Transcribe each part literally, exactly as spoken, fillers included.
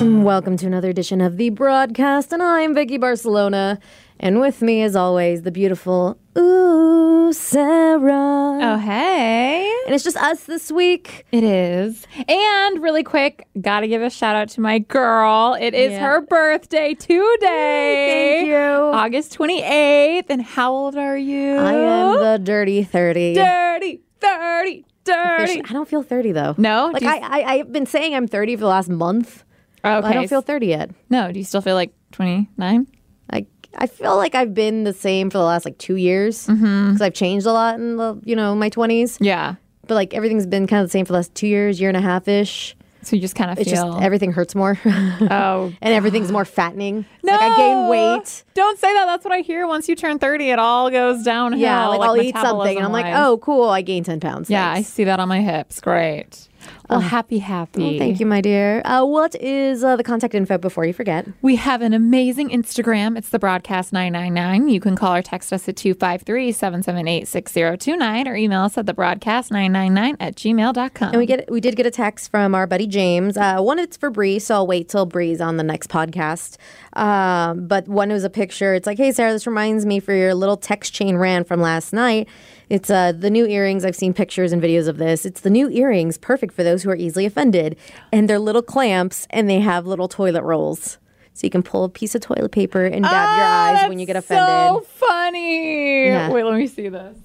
Welcome to another edition of the broadcast, and I'm Vicky Barcelona, and with me, as always, the beautiful Ooh Sarah. Oh, hey. And it's just us this week. It is. And really quick, gotta give a shout out to my girl. It is Yeah. her birthday today. Thank you. August twenty-eighth. And how old are you? I am the dirty thirty. Dirty, thirty, dirty. Officially- I don't feel thirty though. No? Like Do you- I, I, I've been saying I'm thirty for the last month. Okay. But I don't feel thirty yet. No, do you still feel like twenty-nine? I, I feel like I've been the same for the last like two years because mm-hmm. I've changed a lot in the you know my twenties. Yeah. But like everything's been kind of the same for the last two years, year and a half ish. So you just kind of It's feel... just everything hurts more. Oh. And everything's more fattening. No! Like I gain weight. Don't say that. That's what I hear. Once you turn thirty, it all goes downhill. Yeah, like, I'll eat something and I'm like, metabolism-wise. oh, cool, I gained ten pounds. Yeah, I Thanks. see that on my hips. Great. Well, happy, happy. Oh, thank you, my dear. Uh, what is uh, the contact info before you forget? We have an amazing Instagram. It's the broadcast nine nine nine. You can call or text us at two five three, seven seven eight, six zero two nine or email us at the broadcast nine nine nine at gmail dot com. And we get we did get a text from our buddy James. Uh, one, it's for Bree, so I'll wait till Bree's on the next podcast. Um, but one was a picture. It's like, hey, Sarah, this reminds me for your little text chain rant from last night. It's uh, the new earrings. I've seen pictures and videos of this. It's the new earrings, perfect for those who are easily offended. And they're little clamps, and they have little toilet rolls. So you can pull a piece of toilet paper and dab oh, your eyes that's when you get offended. so funny. Yeah. Wait, let me see this.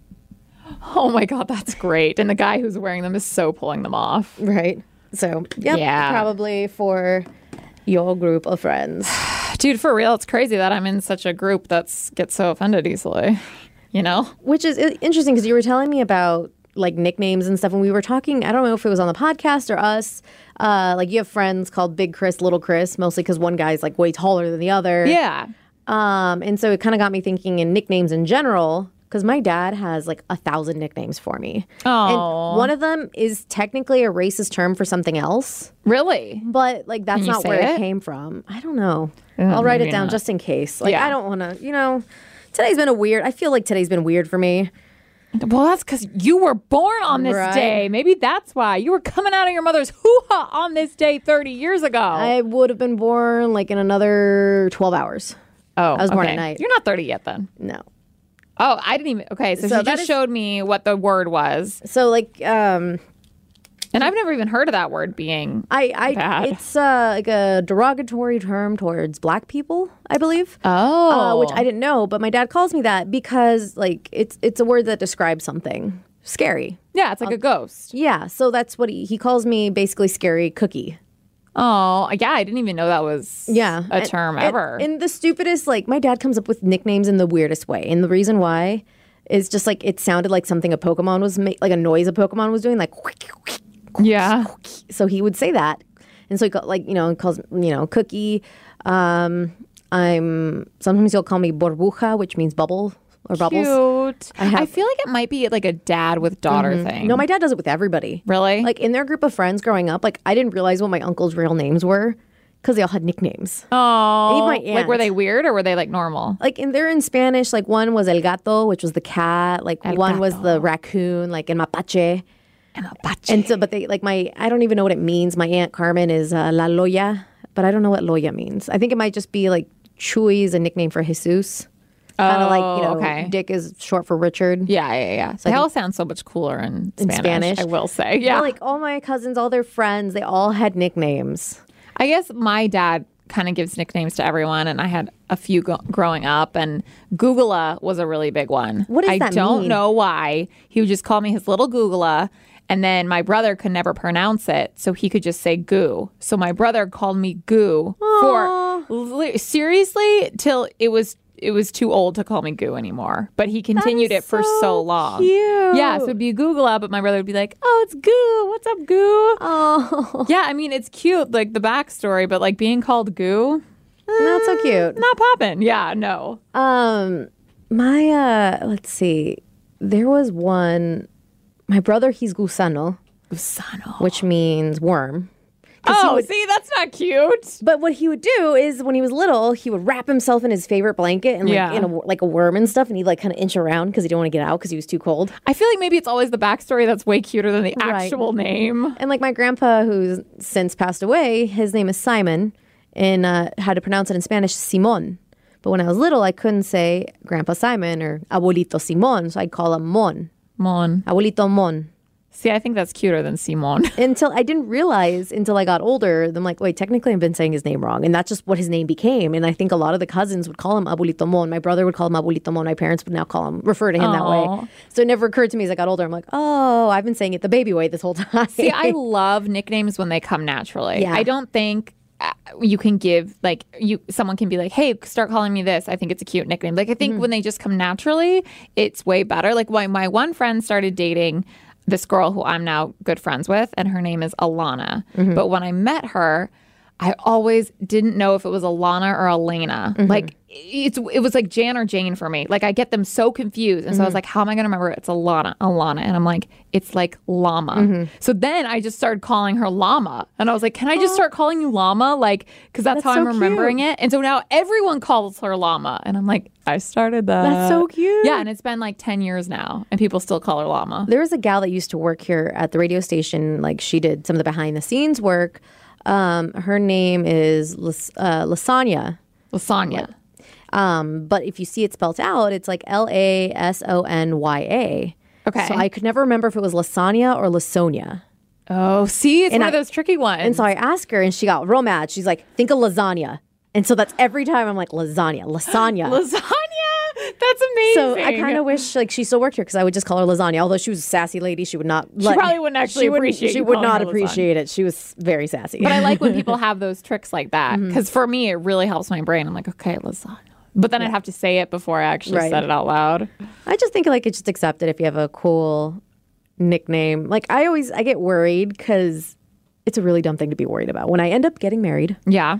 Oh, my God, that's great. And the guy who's wearing them is so pulling them off. Right. So, yep, Yeah. probably for your group of friends. Dude, for real, it's crazy that I'm in such a group that's gets so offended easily. You know? Which is i- interesting because you were telling me about like nicknames and stuff, and we were talking, I don't know if it was on the podcast or us, uh, like you have friends called Big Chris, Little Chris, mostly because one guy's like way taller than the other. Yeah. Um, and so it kind of got me thinking in nicknames in general, because my dad has like a thousand nicknames for me. Oh. And one of them is technically a racist term for something else, Really? but like that's Can you not say where it? it? came from. I don't know. Uh, I'll write it maybe down not. just in case. Like Yeah. I don't want to, you know, today's been a weird, I feel like today's been weird for me. Well, that's because you were born on this Right. day. Maybe that's why. You were coming out of your mother's hoo-ha on this day thirty years ago. I would have been born like in another twelve hours. oh, I was born okay. at night. You're not thirty yet then. No. Oh, I didn't even. Okay, so, So she that just is- showed me what the word was. So like um And I've never even heard of that word being. I I Bad. it's uh like a derogatory term towards black people, I believe. Oh. Uh, which I didn't know, but my dad calls me that because like it's it's a word that describes something scary. Yeah, it's like a ghost. Yeah, so that's what he, he calls me, basically scary cookie. Oh, yeah, I didn't even know that was Yeah. a And- term and- ever. And the stupidest, like, my dad comes up with nicknames in the weirdest way. And the reason why is just like it sounded like something a Pokemon was ma- like a noise a Pokemon was doing, like, yeah. so he would say that. And so he got like, you know, calls, you know, cookie. Um, I'm sometimes he'll call me burbuja, which means bubble or bubbles. Cute. I, I have- feel like it might be like a dad with daughter thing. No, my dad does it with everybody. Really? Like in their group of friends growing up, like I didn't realize what my uncle's real names were because they all had nicknames. Oh, Even my like were aunt. they weird or were they like normal? Like in they're in Spanish, like one was el gato, which was the cat. Like El one was gato. the raccoon, like in mapache. And so, but they like my I don't even know what it means. My aunt Carmen is uh, La Loya, but I don't know what Loya means. I think it might just be like Chuy is a nickname for Jesus. Kind of like, you know, Oh, okay. Dick is short for Richard. Yeah, yeah, yeah. they all sound so much cooler in Spanish, Spanish. I will say. Yeah. But, like all my cousins, all their friends, they all had nicknames. I guess my dad kind of gives nicknames to everyone, and I had a few go- growing up, and Googla was a really big one. What does I that don't mean? know why. He would just call me his little Googla, and then my brother could never pronounce it, so he could just say goo. So my brother called me Goo for li- seriously till it was it was too old to call me Goo anymore. But he continued it for so so long. cute. Yeah, so it'd be Googla, but my brother would be like, "Oh, it's Goo. What's up, Goo?" Oh, Yeah, I mean, it's cute, like the backstory, but like being called Goo, not so cute. not popping. Yeah, no. Um, my uh, let's see. There was one. My brother, he's gusano, Gusano. which means worm. Oh, would, see, that's not cute. But what he would do is when he was little, he would wrap himself in his favorite blanket and like Yeah. in a, like a worm and stuff, and he'd like kind of inch around because he didn't want to get out because he was too cold. I feel like maybe it's always the backstory that's way cuter than the Right. actual name. And like my grandpa, who's since passed away, his name is Simon, and uh, how to pronounce it in Spanish, Simon. But when I was little, I couldn't say Grandpa Simon or Abuelito Simon, so I'd call him Mon. Mon. Abuelito Mon. See, I think that's cuter than Simon. Until I didn't realize until I got older, I'm like, wait, technically I've been saying his name wrong. And that's just what his name became. And I think a lot of the cousins would call him Abuelito Mon. My brother would call him Abuelito Mon. My parents would now call him, refer to him that Aw. way. So it never occurred to me as I got older. I'm like, oh, I've been saying it the baby way this whole time. See, I love nicknames when they come naturally. Yeah. I don't think uh, you can give like you someone can be like, hey, start calling me this. I think it's a cute nickname. Like I think when they just come naturally, it's way better. Like my my one friend started dating this girl who I'm now good friends with, and her name is Alana. But when I met her, I always didn't know if it was Alana or Elena. Like it's it was like Jan or Jane for me. Like I get them so confused, and so I was like, "How am I going to remember it's Alana?" Alana, and I'm like, "It's like llama." So then I just started calling her Llama, and I was like, "Can I just start calling you Llama?" Like because that's, That's how so I'm remembering cute. it. And so now everyone calls her Llama, and I'm like, "I started that." That's so cute. Yeah, and it's been like ten years now, and people still call her Llama. There was a gal that used to work here at the radio station. Like she did some of the behind the scenes work. Um, her name is Las- uh, Lasagna. Lasagna. Um, but if you see it spelled out, it's like L A S O N Y A. Okay. So I could never remember if it was Lasagna or Lasonia. Oh, see, it's And one I- of those tricky ones. And so I asked her, and she got real mad. She's like, think of lasagna. And so that's every time I'm like, lasagna, lasagna. Lasagna. That's amazing. So I kind of wish like she still worked here because I would just call her lasagna. Although she was a sassy lady, she would not. She probably wouldn't actually appreciate She you would calling not her lasagna. appreciate it. She was very sassy. But I like when people have those tricks like that because for me, it really helps my brain. I'm like, okay, lasagna. But then I'd have to say it before I actually Right. said it out loud. I just think like it's just accept it if you have a cool nickname. Like I always I get worried because it's a really dumb thing to be worried about. When I end up getting married, Yeah.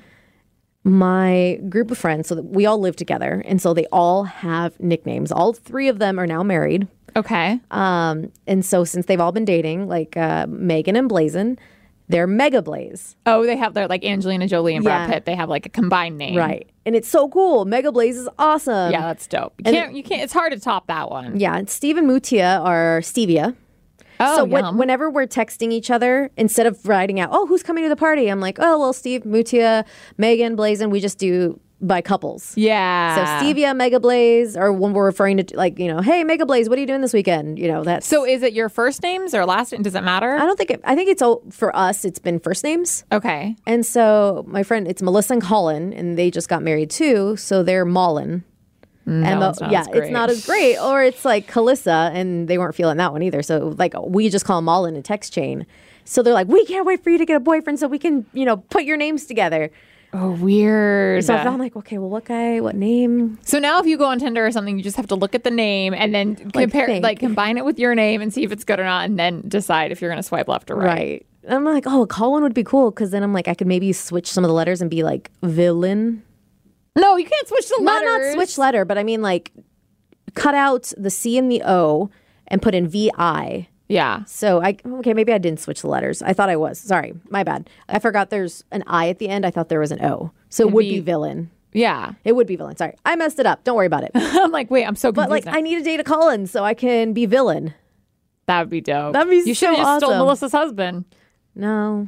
my group of friends, so that we all live together, and so they all have nicknames. All three of them are now married. Okay. Um, and so since they've all been dating, like uh, Megan and Blazin, they're Mega Blaze. Oh, they have their like Angelina Jolie and Brad Yeah. Pitt. They have like a combined name. Right. And it's so cool. Mega Blaze is awesome. Yeah, that's dope. You And can't. You can't. It's hard to top that one. Yeah. And Steve and Mutia are Stevia. Oh, so when, yum. whenever we're texting each other, instead of writing out, oh, who's coming to the party? I'm like, oh, well, Steve, Mutia, Megan, Blazin, we just do by couples. Yeah. So Stevia, Mega Blaze, or when we're referring to like, you know, hey, Mega Blaze, what are you doing this weekend? You know, that's. So is it your first names or last name? Does it matter? I don't think it, I think it's all for us, it's been first names. Okay. And so my friend, it's Melissa and Colin, and they just got married too. So they're Mullen. Mm, that And one's the- not yeah, as great. it's not as great. Or it's like Calissa, and they weren't feeling that one either. So like we just call them all in a text chain. So they're like, we can't wait for you to get a boyfriend so we can, you know, put your names together. Oh, weird. So I'm like, okay, well, what guy, what name? So now if you go on Tinder or something, you just have to look at the name and then compare, think. like combine it with your name and see if it's good or not, and then decide if you're going to swipe left or right. Right. I'm like, oh, Colin would be cool because then I'm like, I could maybe switch some of the letters and be like villain. No, you can't switch the Not letters. not switch letter, but I mean like cut out the C and the O and put in V I. Yeah. So I okay, maybe I didn't switch the letters. I thought I was. Sorry, my bad. I forgot there's an I at the end. I thought there was an O. So it would be- be villain. Yeah. It would be villain. Sorry, I messed it up. Don't worry about it. I'm like, wait, I'm so confused. But like, now. I need to date a Colin so I can be villain. that would be dope. That'd be You so should have just stole awesome. Melissa's husband. No,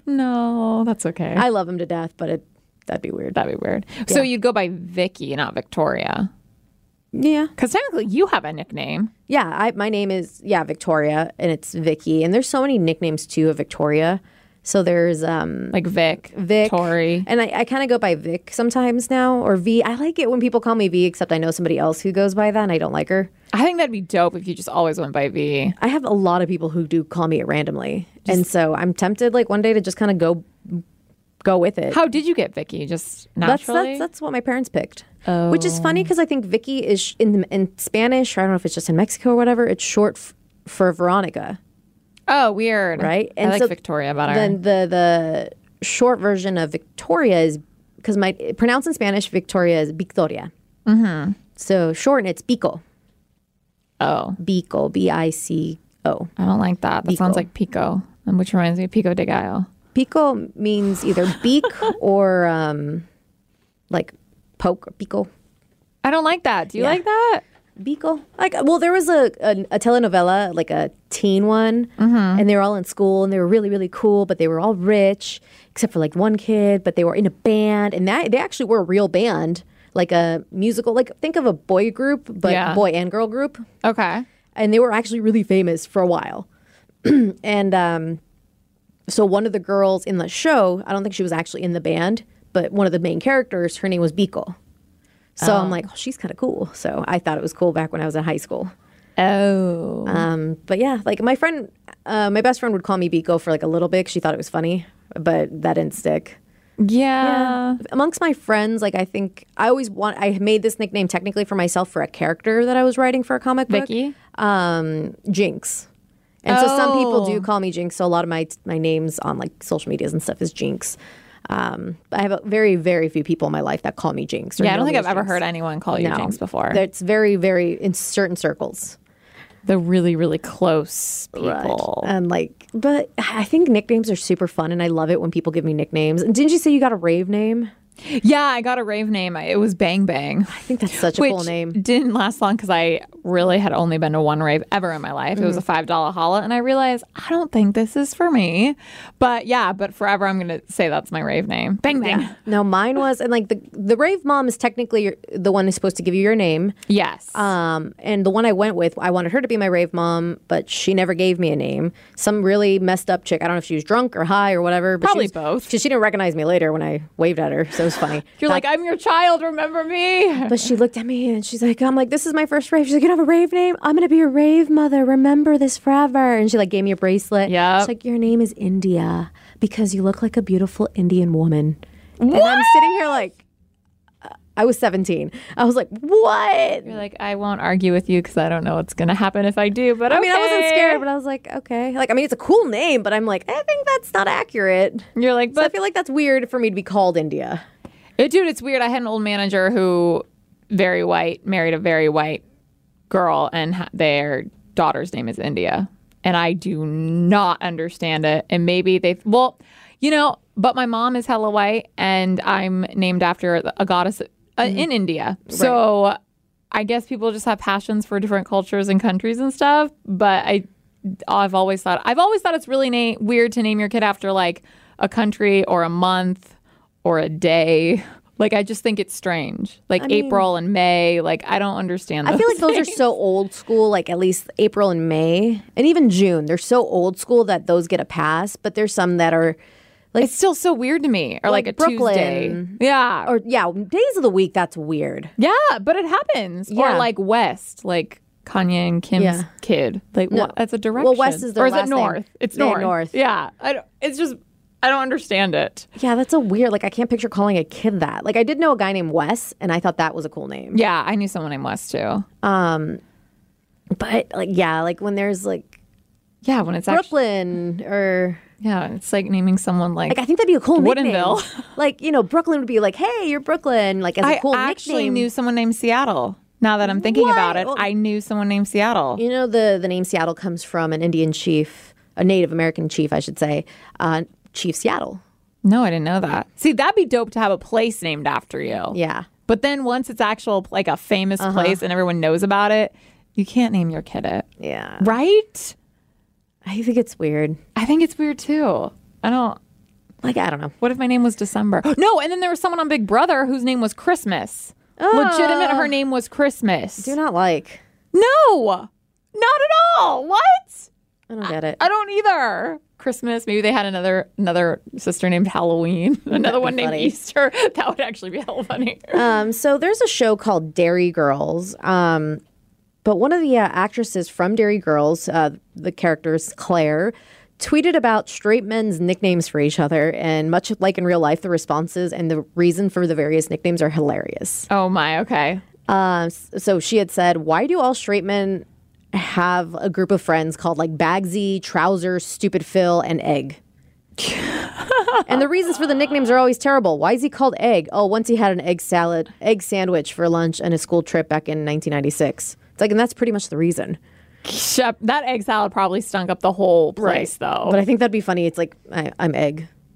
No, that's okay. I love him to death, but it that'd be weird. That'd be weird. So you'd go by Vicky, not Victoria. Yeah, Because technically you have a nickname. yeah. I my name is yeah Victoria, and it's Vicky, and there's so many nicknames too of Victoria. So there's um Like Vic, Vic, Tori. and I, I kind of go by Vic sometimes now, or V. I like it when people call me V, except I know somebody else who goes by that, and I don't like her. I think that'd be dope if you just always went by V. I have a lot of people who do call me it randomly, and so I'm tempted like one day to just kind of go go with it. How did you get Vicky? Just that's, naturally? that's that's what my parents picked, which is funny because I think Vicky is sh- in in Spanish. Or I don't know if it's just in Mexico or whatever. It's short f- for Veronica, Oh, weird. right? I like Victoria better. Then the the short version of Victoria is because my pronounced in Spanish Victoria is Victoria. Mm-hmm. So short and it's Pico. oh, Bico, B I C O. I don't like that. That sounds Pico. like Pico, which reminds me of Pico de Gallo. Pico means either beak or um, like poke. Pico. I don't like that. Do you Yeah. like that? Pico. Like, well, there was a, a, a telenovela, like a teen one, and they were all in school, and they were really, really cool, but they were all rich, except for like one kid, but they were in a band, and that they actually were a real band, like a musical, like think of a boy group, but Yeah. boy and girl group. Okay. And they were actually really famous for a while. and um, so one of the girls in the show, I don't think she was actually in the band, but one of the main characters, her name was Biko. So I'm like, oh, she's kind of cool. So I thought it was cool back when I was in high school. Oh. Um, but yeah, like my friend, uh, my best friend would call me Biko for like a little bit 'cause she thought it was funny, but that didn't stick. yeah. Amongst my friends, like I think I always want, I made this nickname technically for myself for a character that I was writing for a comic book. Vicky? Um, Jinx. And so some people do Oh. call me Jinx. So a lot of my my names on like social medias and stuff is Jinx. Um, I have a very, very few people in my life that call me Jinx. or Yeah, I don't know think me I've as ever Jinx. heard anyone call you No. Jinx before. That's very, very in certain circles. The really, really close people. And like, but I think nicknames are super fun, and I love it when people give me nicknames. And didn't you say you got a rave name? Yeah, I got a rave name. I- It was Bang Bang. I think that's such a Which cool name. didn't last long because I really had only been to one rave ever in my life. It was Mm-hmm. a five dollar holla, and I realized I don't think this is for me. But yeah, but forever I'm going to say that's my rave name. Bang Bang. No, mine was, and like the the rave mom is technically your, the one who's supposed to give you your name. Yes. Um, and the one I went with, I wanted her to be my rave mom, but she never gave me a name. Some really messed up chick. I don't know if she was drunk or high or whatever. But Probably she was, both. She, she didn't recognize me later when I waved at her, so it was funny. You're like, I'm your child. Remember me? But she looked at me and she's like, I'm like, this is my first rave. She's like, you don't have a rave name? I'm going to be your rave mother. Remember this forever. And she like gave me a bracelet. Yep. She's like, your name is India because you look like a beautiful Indian woman. And I'm sitting here like, uh, I was seventeen. I was like, what? You're like, I won't argue with you because I don't know what's going to happen if I do. But I mean, I wasn't okay. scared, but I was like, okay. Like, I mean, it's a cool name, but I'm like, I think that's not accurate. You're like, So I but feel like that's weird for me to be called India. It, dude, it's weird. I had an old manager who, very white, married a very white girl, and ha- their daughter's name is India. And I do not understand it. And maybe they, well, you know, but my mom is hella white, and I'm named after a goddess uh, in India. So I guess people just have passions for different cultures and countries and stuff. But I, I've always thought, I've always thought it's really na- weird to name your kid after like a country or a month or a day. Like, I just think it's strange. Like mean- April and May. Like, I don't understand. I feel like those are things. so old school, like at least April and May, and even June. They're so old school that those get a pass, but there's some that are like, It's still so weird to me. Or like, Like a Tuesday. Brooklyn. Yeah. or yeah, days of the week, that's weird. yeah, but it happens. Or Yeah. like West, like Kanye and Kim's Yeah. kid. Like, No. what? That's a direction. Well, West is their Or is last it name. North? It's Yeah, North. North. Yeah. I don't, it's just, I don't understand it. Yeah, that's a weird, like I can't picture calling a kid that. Like I did know a guy named Wes, and I thought that was a cool name. Yeah, I knew someone named West too. But like, yeah, like when there's like Yeah, when it's actually, Brooklyn or yeah, it's like naming someone like, like I think that'd be a cool nickname. Woodinville. Like, you know, Brooklyn would be like, hey, you're Brooklyn, like as a I cool actually nickname. knew someone named Seattle. Now that I'm thinking What? about it, Well- I knew someone named Seattle. You know, the the name Seattle comes from an Indian chief, a Native American chief, I should say, uh, Chief Seattle. No, I didn't know that. See, that'd be dope to have a place named after you. Yeah. But then once it's actual like a famous place and everyone knows about it, you can't name your kid it. Yeah. Right? I think it's weird. I think it's weird too. I don't. Like, I don't know. What if my name was December? No, and then there was someone on Big Brother whose name was Christmas. Legitimate, her name was Christmas. Do not like. No, not at all. What? I don't get it. I don't either. Christmas. Maybe they had another another sister named Halloween. Another one named funny. Easter. That would actually be hell funny. Um, so there's a show called Dairy Girls. Um, but one of the uh, actresses from Dairy Girls, uh, the character is Claire, tweeted about straight men's nicknames for each other. And much like in real life, the responses and the reason for the various nicknames are hilarious. Oh my. Okay. Uh, s- so she had said, why do all straight men have a group of friends called like Bagsy, Trousers, Stupid Phil, and Egg? And the reasons for the nicknames are always terrible. Why is he called Egg? Oh, once he had an egg salad, egg sandwich for lunch and a school trip back in nineteen ninety-six. It's like, and that's pretty much the reason. Shep, that egg salad probably stunk up the whole place, though. But I think that'd be funny. It's like, I, I'm Egg.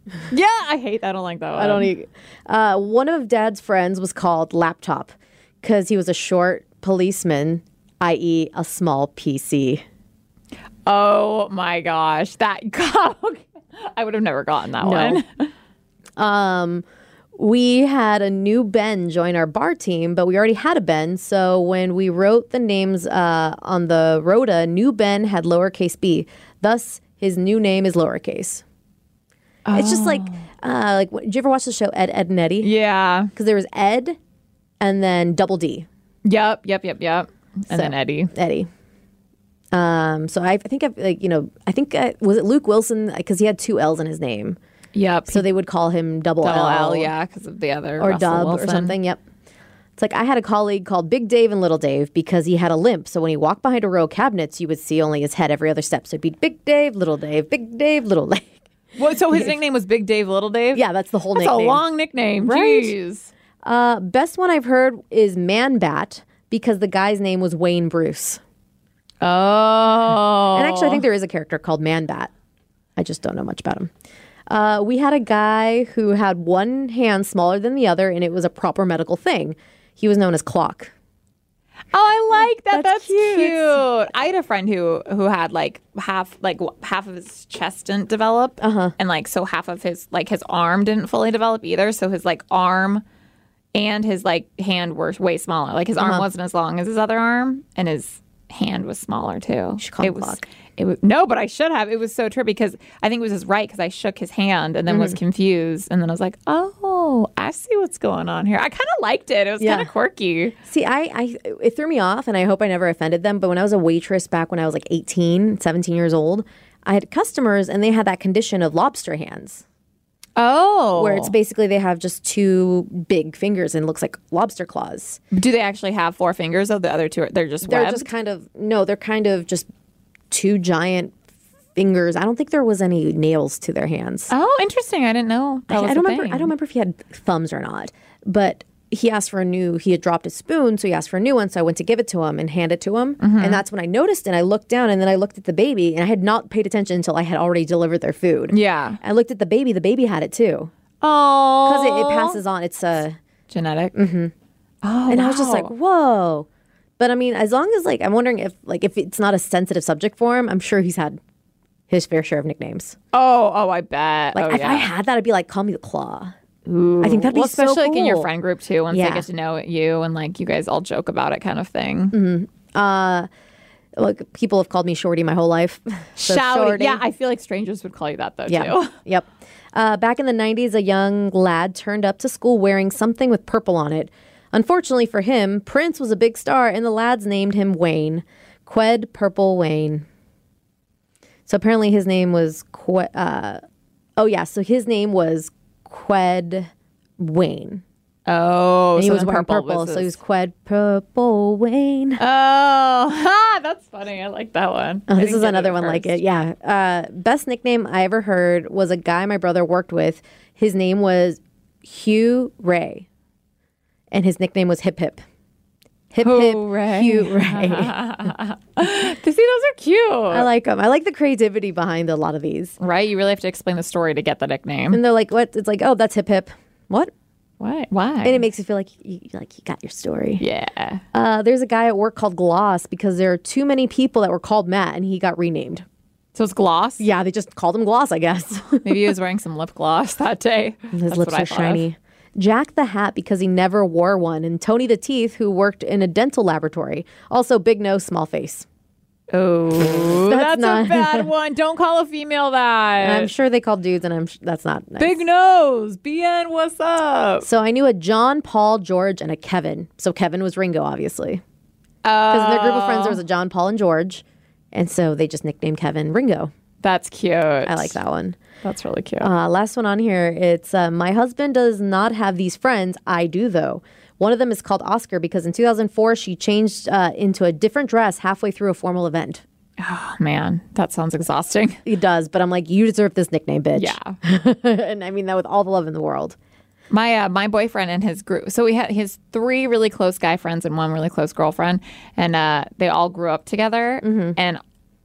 Yeah, I hate that. I don't like that one. I don't eat. Uh, one of Dad's friends was called Laptop because he was a short policeman, that is a small P C. Oh my gosh. That I would have never gotten that No. one. Um, we had a new Ben join our bar team, but we already had a Ben. So when we wrote the names uh, on the rota, new Ben had lowercase b. Thus, his new name is lowercase. Oh. It's just like, uh, like, did you ever watch the show Ed, Ed and Eddie? Yeah. Because there was Ed and then double D. Yep, yep, yep, yep. And So, then Eddie. Eddie. Um, so I, I think I've like, you know, I think, uh, was it Luke Wilson? Because he had two L's in his name. Yep. So they would call him double, Double L. L, yeah, because of the other Or Russell Dub Wilson. or something. Yep. It's like I had a colleague called Big Dave and Little Dave because he had a limp. So when he walked behind a row of cabinets, you would see only his head every other step. So it'd be Big Dave, Little Dave, Big Dave, Little Dave. Well, so his nickname was Big Dave, Little Dave? Yeah, that's the whole That's nickname. a long nickname. Right? Jeez. Uh, best one I've heard is Man Bat because the guy's name was Wayne Bruce. Oh. And actually, I think there is a character called Man Bat. I just don't know much about him. Uh, we had a guy who had one hand smaller than the other, and it was a proper medical thing. He was known as Clock. Oh, I like that. That's That's, cute. cute. I had a friend who who had like half like w- half of his chest didn't develop, uh-huh. and like so half of his like his arm didn't fully develop either. So his like arm and his like hand were way smaller. Like his arm Uh-huh. wasn't as long as his other arm, and his hand was smaller too. You should call it him was, Clock. It was no, but I should have. It was so true because I think it was his right because I shook his hand and then Mm-hmm. was confused, and then I was like, oh, I see what's going on here. I kind of liked it. It was Yeah. kind of quirky. See, I, I, it threw me off, and I hope I never offended them. But when I was a waitress back when I was like eighteen, seventeen years old, I had customers, and they had that condition of lobster hands, Oh, where it's basically they have just two big fingers and it looks like lobster claws. Do they actually have four fingers? Though the other two, are, they're just They're webbed? just kind of no, they're kind of just two giant fingers. I don't think there was any nails to their hands. Oh, interesting. I didn't know. That I, was I a don't remember. thing. I don't remember if he had thumbs or not, but he asked for a new. He had dropped his spoon, so he asked for a new one. So I went to give it to him and hand it to him, Mm-hmm. and that's when I noticed. And I looked down, and then I looked at the baby, and I had not paid attention until I had already delivered their food. Yeah. I looked at the baby. The baby had it too Oh, because it, it passes on. It's a. genetic. Mm-hmm. Oh, And I was just like, wow. whoa. But I mean, as long as like, I'm wondering if like if it's not a sensitive subject for him, I'm sure he's had his fair share of nicknames. oh, oh, I bet. Like oh, if yeah. I had that, I'd be like, call me the Claw. I think that'd be well, so especially like in your cool. friend group too. Once Yeah. they get to know you and like you guys all joke about it, kind of thing. Like people have called me Shorty my whole life. So Shout, Shorty. yeah. I feel like strangers would call you that though Yeah. too. Yep. Uh, back in the nineties, a young lad turned up to school wearing something with purple on it. Unfortunately for him, Prince was a big star, and the lads named him Wayne. Qued Purple Wayne. So apparently his name was Qued. Uh, oh, yeah. So his name was Qued Wayne. Oh, And he so was then wearing purple, purple, was so he his- was Qued Purple Wayne. Oh, ha, that's funny. I like that one. Oh, I this didn't is get another at one like first. it. Yeah. Uh, best nickname I ever heard was a guy my brother worked with. His name was Hugh Ray, and his nickname was Hip Hip. Hip Hooray. Hip Hugh Ray. See, those are cute. I like them. I like the creativity behind a lot of these. Right? You really have to explain the story to get the nickname. And they're like, "What?" It's like, "Oh, that's Hip Hip." What? Why? Why? And it makes you feel like you like you got your story. yeah. Uh, there's a guy at work called Gloss because there are too many people that were called Matt, and he got renamed. So it's gloss? Yeah, they just called him Gloss, I guess. Maybe he was wearing some lip gloss that day. His That's lips what I are thought shiny. of. Jack the Hat because he never wore one, and Tony the Teeth who worked in a dental laboratory. Also, big nose, small face. Oh, That's that's, not- a bad one. Don't call a female that. And I'm sure they called dudes, and I'm sh- that's not nice. Big nose. B N, what's up? So I knew a John, Paul, George, and a Kevin. So Kevin was Ringo, obviously, because in their group of friends there was a John, Paul, and George, and so they just nicknamed Kevin Ringo. That's cute. I like that one. That's really cute. Uh, last one on here. It's uh, my husband does not have these friends. I do though. One of them is called Oscar because in two thousand four she changed uh, into a different dress halfway through a formal event. oh, man. That sounds exhausting. It does, but I'm like, you deserve this nickname, bitch. Yeah. And I mean that with all the love in the world. My uh, my boyfriend and his group. So we had his three really close guy friends and one really close girlfriend, and uh, they all grew up together. And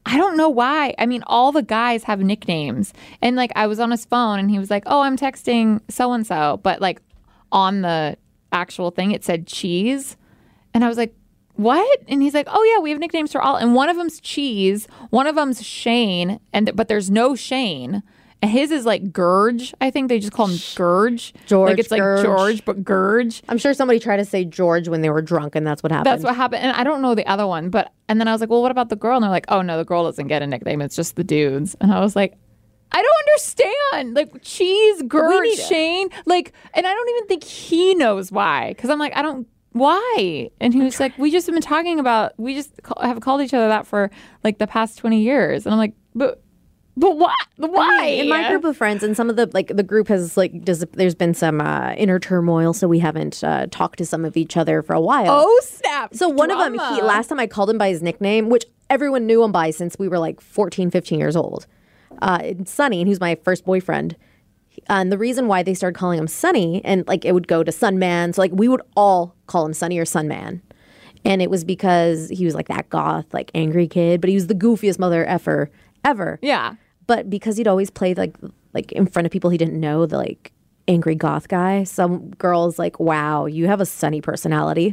I don't know why. I mean, all the guys have nicknames. And like I was on his phone and he was like, oh, I'm texting so-and-so. But like on the actual thing, it said Cheese. And I was like, what? And he's like, oh yeah, we have nicknames for all. And one of them's Cheese. One of them's Shane. And but there's no Shane. And his is like Gurge. I think they just call him Gurge. George, like it's like Gurge. George, but Gurge. I'm sure somebody tried to say George when they were drunk, and that's what happened. That's what happened. And I don't know the other one. But and then I was like, well, what about the girl? And they're like, oh no, the girl doesn't get a nickname. It's just the dudes. And I was like, I don't understand. Like Cheese, Gurge, Shane. Like, and I don't even think he knows why. Because I'm like, I don't. Why? And he was like, we just have been talking about. We just ca- have called each other that for like the past twenty years. And I'm like, but. But what? Why? I mean, in my group of friends, and some of the like the group has like does, there's been some uh, inner turmoil, so we haven't uh, talked to some of each other for a while. Oh snap! So one Drama. of them, he last time I called him by his nickname, which everyone knew him by since we were like fourteen, fifteen years old. Uh, it's Sonny, and he was my first boyfriend. And the reason why they started calling him Sonny, and like it would go to Sunman, so like we would all call him Sonny or Sunman. And it was because he was like that goth, like angry kid, but he was the goofiest mother effer ever. Yeah. But because he'd always played like like in front of people he didn't know, the like angry goth guy, some girls like, wow, you have a Sunny personality.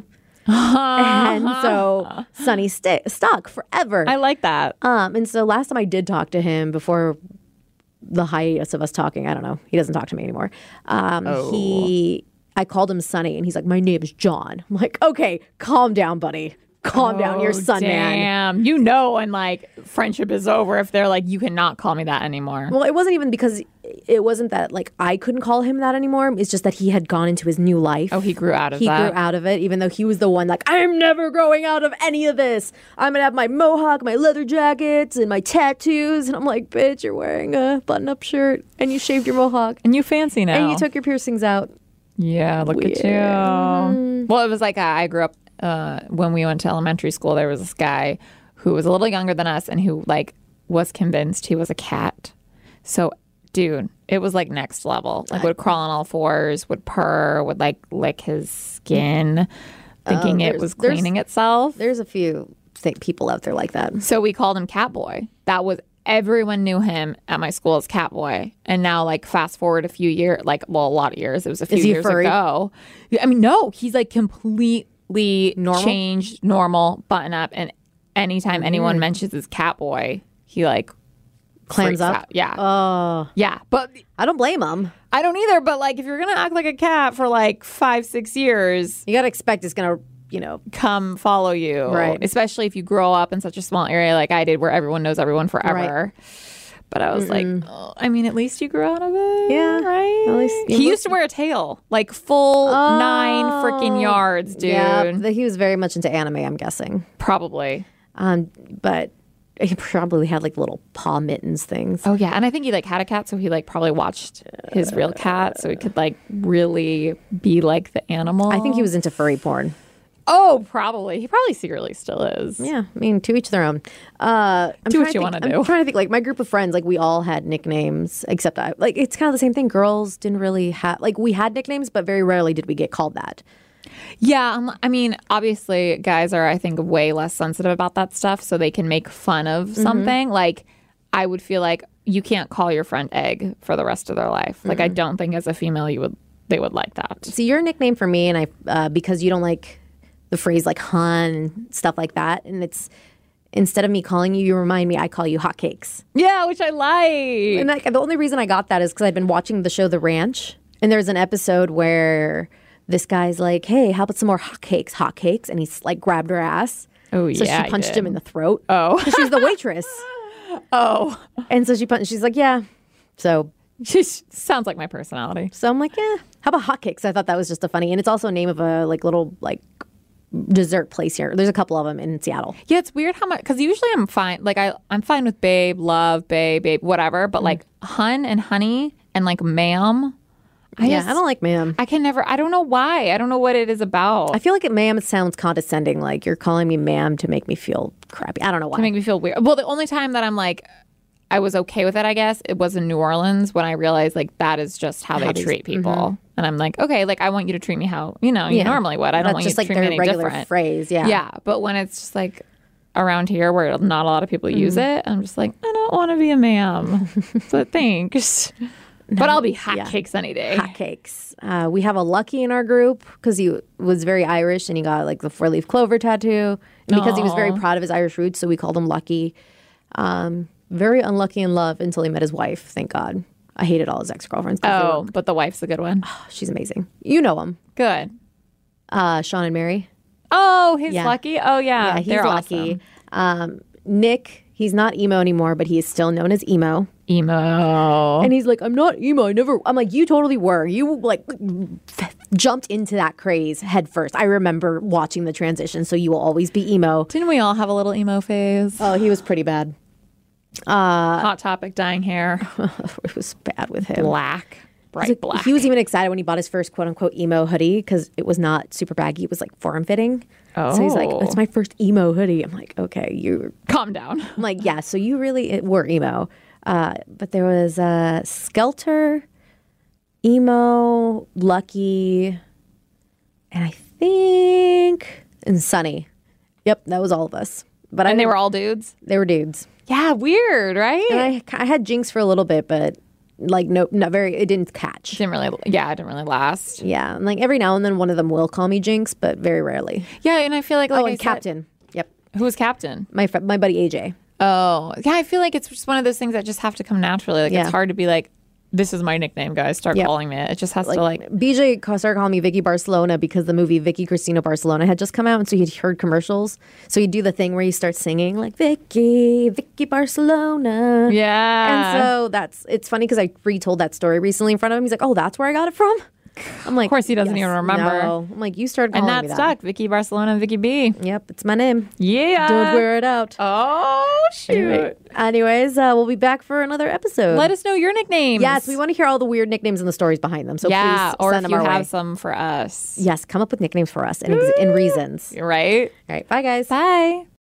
And so Sunny st- stuck forever. I like that. Um, and so last time I did talk to him before the hiatus of us talking, I don't know, he doesn't talk to me anymore. Um, oh. He, I called him Sunny, and he's like, my name is John. I'm like, okay, calm down, buddy. Calm oh, down, you're Sun Man. Damn, you know, and like friendship is over if they're like, you cannot call me that anymore. Well, it wasn't even because it wasn't that like I couldn't call him that anymore. It's just that he had gone into his new life. Oh, he grew out of he that. He grew out of it, even though he was the one like, I'm never growing out of any of this. I'm gonna have my mohawk, my leather jackets, and my tattoos. And I'm like, bitch, you're wearing a button-up shirt, and you shaved your mohawk, and you fancy now, and you took your piercings out. Yeah, look Weird. at you. Well, it was like uh, I grew up. Uh, when we went to elementary school, there was this guy who was a little younger than us and who like was convinced he was a cat. So, dude, it was like next level. Like would crawl on all fours, would purr, would like lick his skin, thinking uh, it was cleaning there's, itself. There's a few th- people out there like that. So we called him Catboy. That was everyone knew him at my school as Catboy. And now, like, fast forward a few years, like, well, a lot of years. It was a few Is he years furry? ago. I mean, no, he's like complete. Normal? Changed, normal, button up, and anytime mm-hmm. anyone mentions his Catboy, he like clams up. Out. Yeah. Oh. Yeah. But I don't blame him. I don't either. But like, if you're gonna act like a cat for like five, six years, you gotta expect it's gonna, you know, come follow you. Right. Especially if you grow up in such a small area like I did, where everyone knows everyone forever. Right. But I was Mm-mm. like, oh, I mean, at least you grew out of it. Yeah. Right? At least he used to wear a tail, like full oh, nine freaking yards, dude. Yeah, he was very much into anime, I'm guessing. Probably. Um, but he probably had like little paw mittens things. Oh, yeah. And I think he like had a cat, so he like probably watched his real cat, so he could like really be like the animal. I think he was into furry porn. Oh, probably. He probably secretly still is. Yeah, I mean, to each their own. Uh, I'm do what you want to do. I'm trying to think, like, my group of friends, like, we all had nicknames, except I, like, it's kind of the same thing. Girls didn't really have, like, we had nicknames, but very rarely did we get called that. Yeah, um, I mean, obviously, guys are, I think, way less sensitive about that stuff, so they can make fun of mm-hmm. something. Like, I would feel like you can't call your friend Egg for the rest of their life. Mm-hmm. Like, I don't think as a female you would, they would like that. So your nickname for me, and I, uh, because you don't like the phrase like hun, stuff like that. And it's, instead of me calling you, you remind me, I call you hotcakes. Yeah, which I like. And like, the only reason I got that is because I'd been watching the show The Ranch. And there's an episode where this guy's like, hey, how about some more hotcakes, hotcakes? And he's like grabbed her ass. Oh, so yeah. So she punched him in the throat. Oh. Because she's the waitress. Oh. And so she punched, she's like, yeah. So. She sounds like my personality. So I'm like, yeah. How about hotcakes? I thought that was just a funny. And it's also a name of a like little like dessert place here. There's a couple of them in Seattle. Yeah, it's weird how much, because usually I'm fine. Like I, I'm fine with babe, love, babe, babe, whatever. But mm. like hun and honey and like ma'am. I yeah, just, I don't like ma'am. I can never, I don't know why. I don't know what it is about. I feel like it, ma'am sounds condescending. Like you're calling me ma'am to make me feel crappy. I don't know why. To make me feel weird. Well, the only time that I'm like, I was okay with it, I guess, it was in New Orleans when I realized like that is just how, how they these, treat people. Mm-hmm. And I'm like, okay, like I want you to treat me how, you know, you yeah. normally would. I don't That's want just you to like treat me any regular different. Phrase, yeah. Yeah, but when it's just like, around here where not a lot of people use it. I'm just like, I don't want to be a ma'am, but thanks. But I'll be hot yeah. cakes any day. Hot cakes. Uh, we have a Lucky in our group because he was very Irish and he got like the four leaf clover tattoo. And because he was very proud of his Irish roots, so we called him Lucky. Um, very unlucky in love until he met his wife, thank God. I hated all his ex girlfriends. Oh, but the wife's a good one. Oh, she's amazing. You know him. Good. Uh, Sean and Mary. Oh, he's Yeah. lucky. Oh, yeah. Yeah, he's They're lucky. awesome. Um, Nick, he's not emo anymore, but he is still known as emo. Emo. And he's like, I'm not emo. I never. I'm like, you totally were. You like f- jumped into that craze head first. I remember watching the transition. So you will always be emo. Didn't we all have a little emo phase? Oh, he was pretty bad. Uh, Hot Topic, dyeing hair, it was bad with him. black, bright Like, black. He was even excited when he bought his first quote unquote emo hoodie because it was not super baggy. It was like form fitting. So he's like, Oh. it's my first emo hoodie. I'm like, okay, you. Calm down. I'm like, yeah. So you really were emo. Uh, but there was uh, Skelter, emo, Lucky, and I think and Sunny. Yep, that was all of us. But I And they were all dudes? they were dudes. Yeah, weird, right? And I, I had Jinx for a little bit, but like no, not very. It didn't catch. Didn't really, yeah, it didn't really last. Yeah, and like every now and then one of them will call me Jinx, but very rarely. Yeah, and I feel like, like oh, I and said- Captain. Yep, Who was Captain? my fr- my buddy A J. Oh, yeah, I feel like it's just one of those things that just have to come naturally. Like, Yeah. it's hard to be like, this is my nickname, guys. Start Yep. calling me it. It just has to, like, B J ca- started calling me Vicky Barcelona because the movie Vicky Cristina Barcelona had just come out, and so he'd heard commercials. So he'd do the thing where you start singing like Vicky, Vicky Barcelona. yeah. And so that's it's funny because I retold that story recently in front of him. He's like, "Oh, that's where I got it from." I'm like, Of course he doesn't "Yes, even remember." No. I'm like, you started and calling that me that. stuck. Vicky Barcelona and Vicky B. Yep, it's my name. Yeah. Don't wear it out. Oh, shoot. Anyway, anyways, uh, we'll be back for another episode. Let us know your nicknames. Yes, we want to hear all the weird nicknames and the stories behind them. So yeah, please or send if them you our have way. some for us. Yes, come up with nicknames for us and, ex- and reasons. Right? All right, bye guys. Bye.